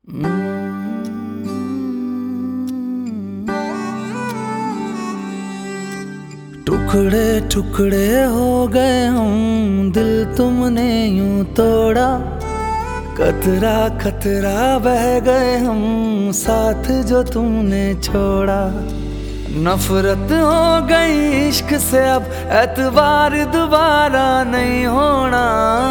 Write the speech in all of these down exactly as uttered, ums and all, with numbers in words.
टुकड़े टुकड़े हो गए हम, दिल तुमने यूं तोड़ा। कतरा कतरा बह गए हम, साथ जो तुमने छोड़ा। नफरत हो गई इश्क से, अब एतबार दोबारा नहीं होना।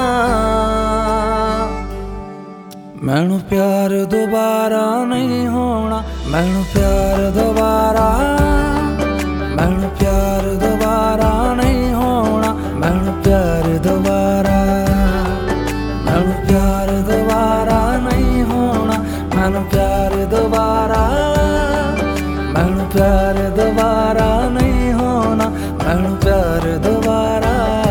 मैनू प्यार दोबारा नहीं होना, मैनू प्यार दोबारा, मैनू प्यार दोबारा नहीं होना, मैनू प्यार दोबारा, मैनू प्यार दोबारा नहीं होना, मैनू प्यार दोबारा, मैनू प्यार दोबारा नहीं होना, मैनू प्यार दोबारा।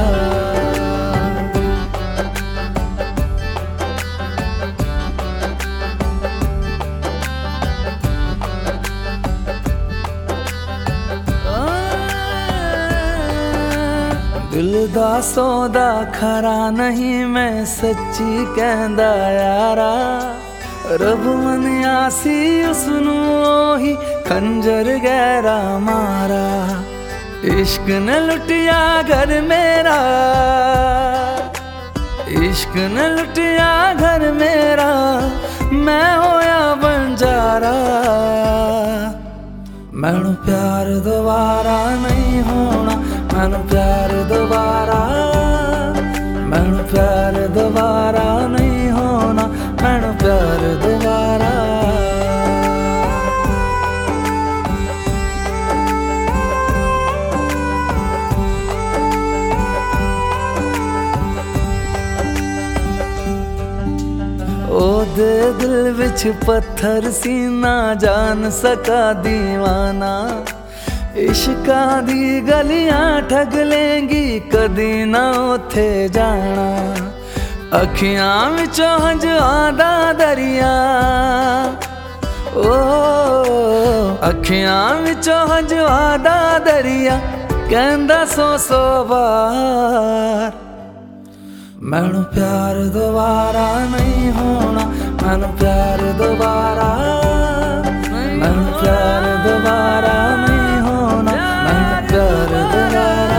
दिल दा सौदा खरा नहीं, मैं सच्ची कहंदा यारा। रब मनिया सी उसनू ओही खंजर गहरा मारा। इश्क ने लुटिया घर मेरा, इश्क ने लुटिया घर मेरा, मैं होया बंजारा। मैनू प्यार दोबारा नहीं होना, मैनू प्यार दोबारा, मैनू प्यार दोबारा नहीं होना, मैनू प्यार दोबारा। ओदे दिल विच पत्थर सी, ना जान सका दीवाना। इश्का दी गलियां ठग लेंगी, कदी ना उथे जाना। अखियां विचों हंझुआं दा दरिया, ओ अखियां विचों हंझुआं दा दरिया, कहंदा सौ सौ बार। मैनू प्यार दोबारा नहीं होना, मैनू प्यार दोबारा, मैनू प्यार दोबारा नहीं होना, मैनू प्यार दोबारा।